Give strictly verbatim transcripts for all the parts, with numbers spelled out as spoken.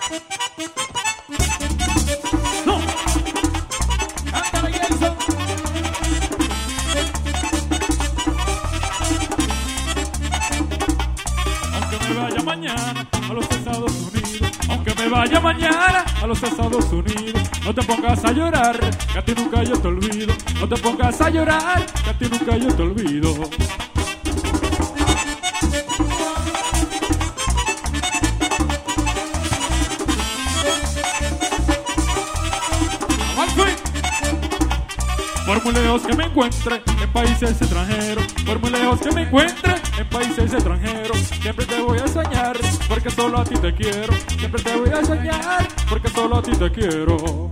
No. Ándale, Jason. Aunque me vaya mañana a los Estados Unidos, aunque me vaya mañana a los Estados Unidos, no te pongas a llorar, que a ti nunca yo te olvido. No te pongas a llorar, que a ti nunca yo te olvido. Por muy lejos que me encuentre en países extranjeros, por muy lejos que me encuentre en países extranjeros, siempre te voy a soñar, porque solo a ti te quiero. Siempre te voy a soñar, porque solo a ti te quiero.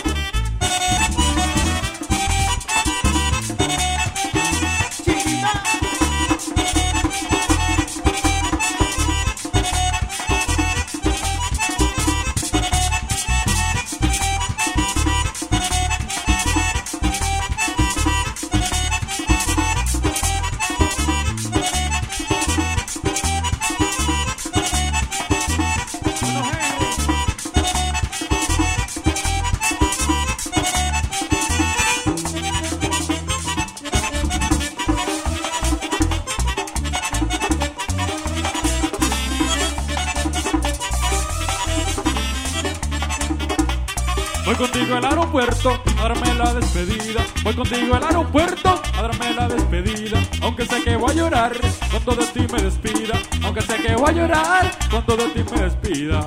Voy contigo al aeropuerto a darme la despedida. Voy contigo al aeropuerto a darme la despedida. Aunque sé que voy a llorar cuando de ti me despida. Aunque sé que voy a llorar cuando de ti me despida.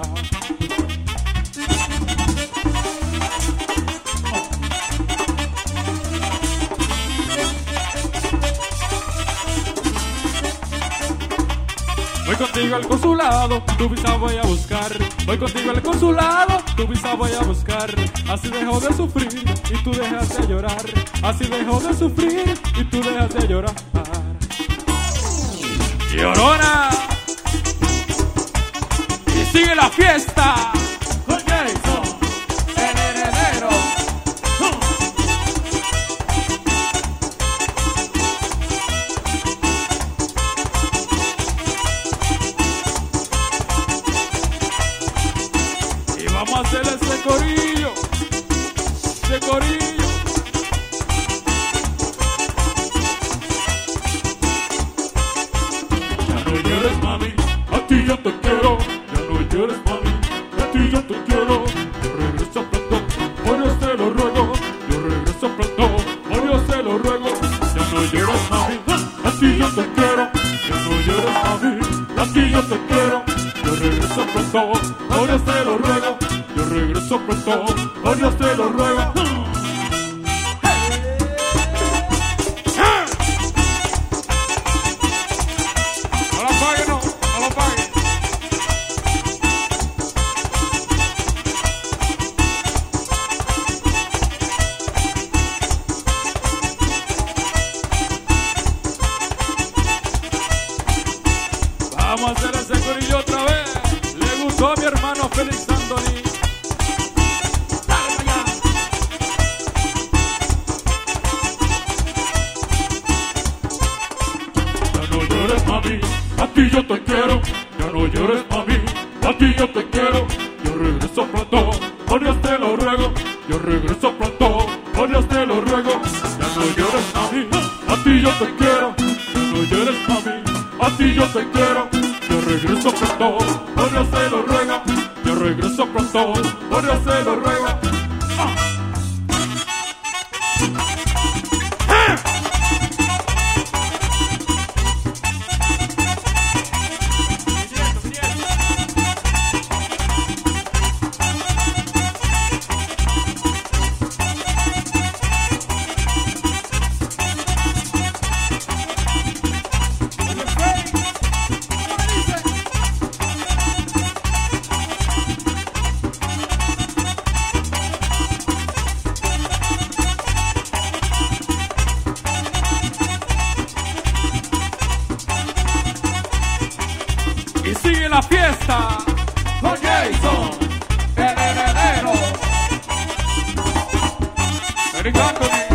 Voy contigo al consulado, tu visa voy a buscar. Voy contigo al consulado, tu visa voy a buscar. Así dejo de sufrir y tú dejas de llorar. Así dejo de sufrir y tú dejas de llorar. ¡Llorona! Y sigue la fiesta con Jason, el heredero. Vamos a hacer ese corillo, ese corillo. Ya no llores, mami, a ti yo te quiero. Ya no llores, mami, a ti yo te quiero. Yo regreso pronto, por Dios te lo ruego. Yo regreso pronto, por Dios te lo ruego. Ya no llores, mami, a ti yo te quiero. Ya no llores, mami, a ti yo te quiero. Yo regreso pronto, por Dios te lo ruego. Yo regreso pronto, por Dios te lo ruego. No lo pague, no, no lo pague. Vamos a hacer ese corillo otra vez. Le gustó a mi hermano Félix Anthony. Mami, a ti yo te quiero, ya no llores, mami, a ti yo te quiero. Yo regreso pronto, por Dios te lo ruego. Yo regreso pronto, por Dios te lo ruego. Ya no llores, mami, a ti yo te quiero. Ya no llores, mami, a ti yo te quiero. Yo regreso pronto, por Dios te lo ruego. Yo regreso pronto, por Dios te lo ruego. ¡Ah! Y sigue la fiesta con Jason, el heredero. Félix Anthony.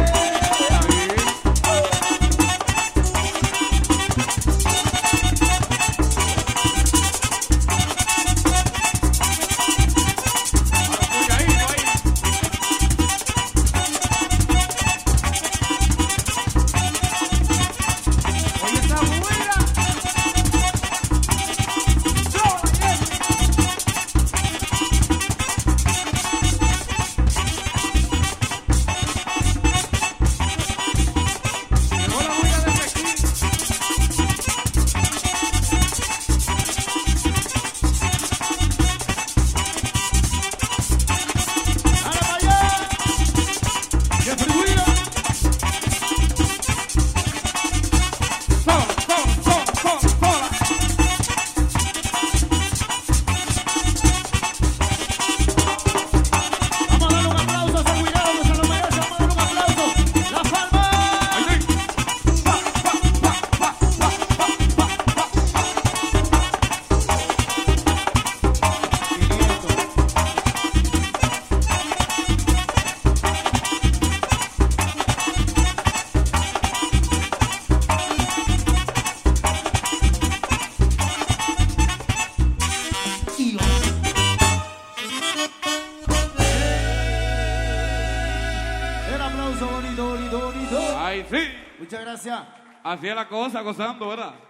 aplauso bonito, bonito, bonito. Ay, sí. Muchas gracias. Así es la cosa, gozando, ¿verdad?